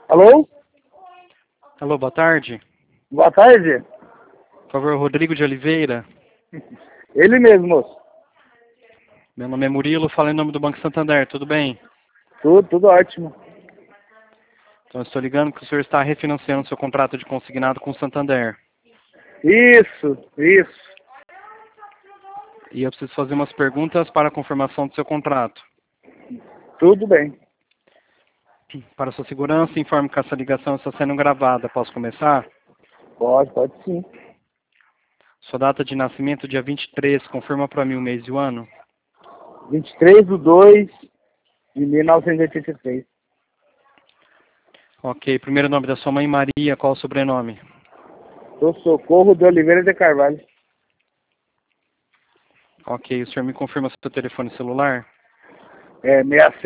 Alô? Alô, boa tarde. Boa tarde. Por favor, Rodrigo de Oliveira. Ele mesmo, moço. Meu nome é Murilo, falo em nome do Banco Santander, tudo bem? Tudo ótimo. Então, eu estou ligando que o senhor está refinanciando seu contrato de consignado com o Santander. Isso. E eu preciso fazer umas perguntas para a confirmação do seu contrato. Tudo bem. Para sua segurança, informe que essa ligação está sendo gravada. Posso começar? Pode sim. Sua data de nascimento, dia 23, confirma para mim o mês e o ano? 23/2/1983. Ok, primeiro nome da sua mãe, Maria, qual o sobrenome? Sou Socorro de Oliveira de Carvalho. Ok, o senhor me confirma seu telefone celular? É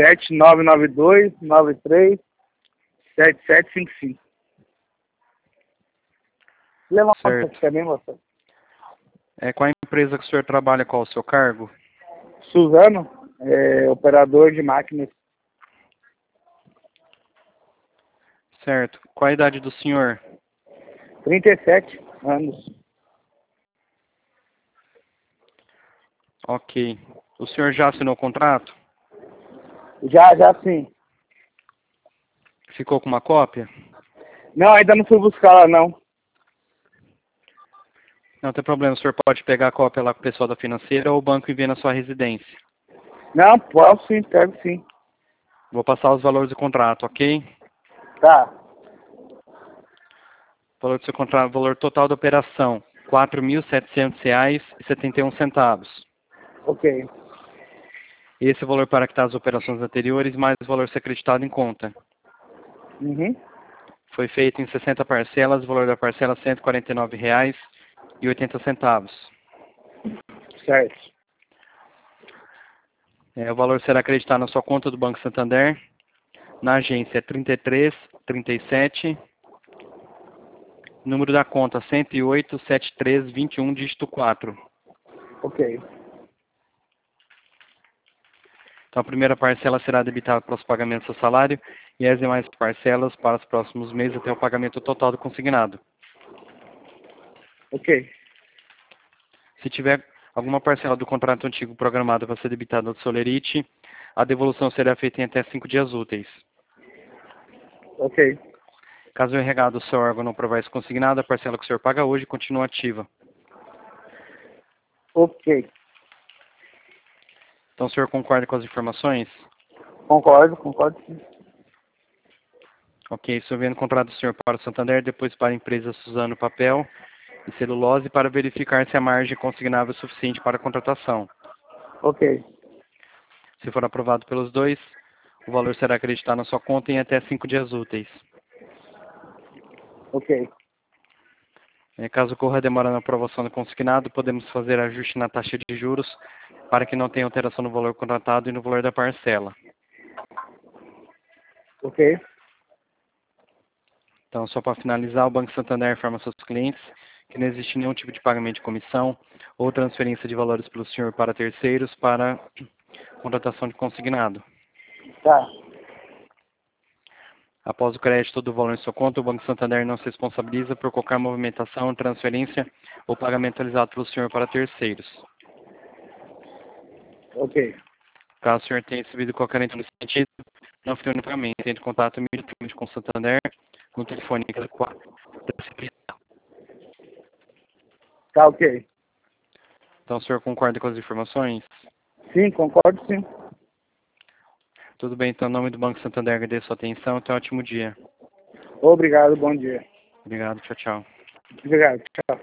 67992937755. Leva uma pra Certo. você também, moça. Qual a empresa que o senhor trabalha, qual o seu cargo? Suzano, operador de máquinas. Certo. Qual a idade do senhor? 37 anos. Ok. O senhor já assinou o contrato? Já sim. Ficou com uma cópia? Não, ainda não fui buscar lá, não. Não tem problema, o senhor pode pegar a cópia lá com o pessoal da financeira ou o banco envia na sua residência. Não, posso sim, pego sim. Vou passar os valores do contrato, ok? Tá. O valor do seu contrato, o valor total da operação, R$ 4.700,71. Ok. Esse é o valor para quitar as operações anteriores, mais o valor ser acreditado em conta. Uhum. Foi feito em 60 parcelas, o valor da parcela R$ 149,80. Certo. O valor será acreditado na sua conta do Banco Santander, na agência 3337, número da conta 1087321, dígito 4. Ok. Então, a primeira parcela será debitada para os pagamentos do seu salário e as demais parcelas para os próximos meses até o pagamento total do consignado. Ok. Se tiver alguma parcela do contrato antigo programada para ser debitada do Solerite, a devolução será feita em até 5 dias úteis. Ok. Caso o enregado do seu órgão não provar esse consignado, a parcela que o senhor paga hoje continua ativa. Ok. Então, o senhor concorda com as informações? Concordo sim. Ok, estou vendo o contrato do senhor para o Santander, depois para a empresa Suzano Papel e Celulose para verificar se a margem consignável é suficiente para a contratação. Ok. Se for aprovado pelos dois, o valor será acreditado na sua conta em até 5 dias úteis. Ok. Caso ocorra demora na aprovação do consignado, podemos fazer ajuste na taxa de juros para que não tenha alteração no valor contratado e no valor da parcela. Ok. Então, só para finalizar, o Banco Santander informa aos seus clientes que não existe nenhum tipo de pagamento de comissão ou transferência de valores pelo senhor para terceiros para contratação de consignado. Tá. Após o crédito do valor em sua conta, o Banco Santander não se responsabiliza por qualquer movimentação, transferência ou pagamento realizado pelo senhor para terceiros. Ok. Caso o senhor tenha recebido qualquer informação nesse sentido, não fique no pagamento. Entre em contato imediatamente com o Santander no telefone 4. Tá ok. Então, o senhor concorda com as informações? Sim, concordo sim. Tudo bem, então, em nome do Banco Santander, agradeço a sua atenção. Tenha um ótimo dia. Obrigado, bom dia. Obrigado, tchau, tchau. Obrigado, tchau.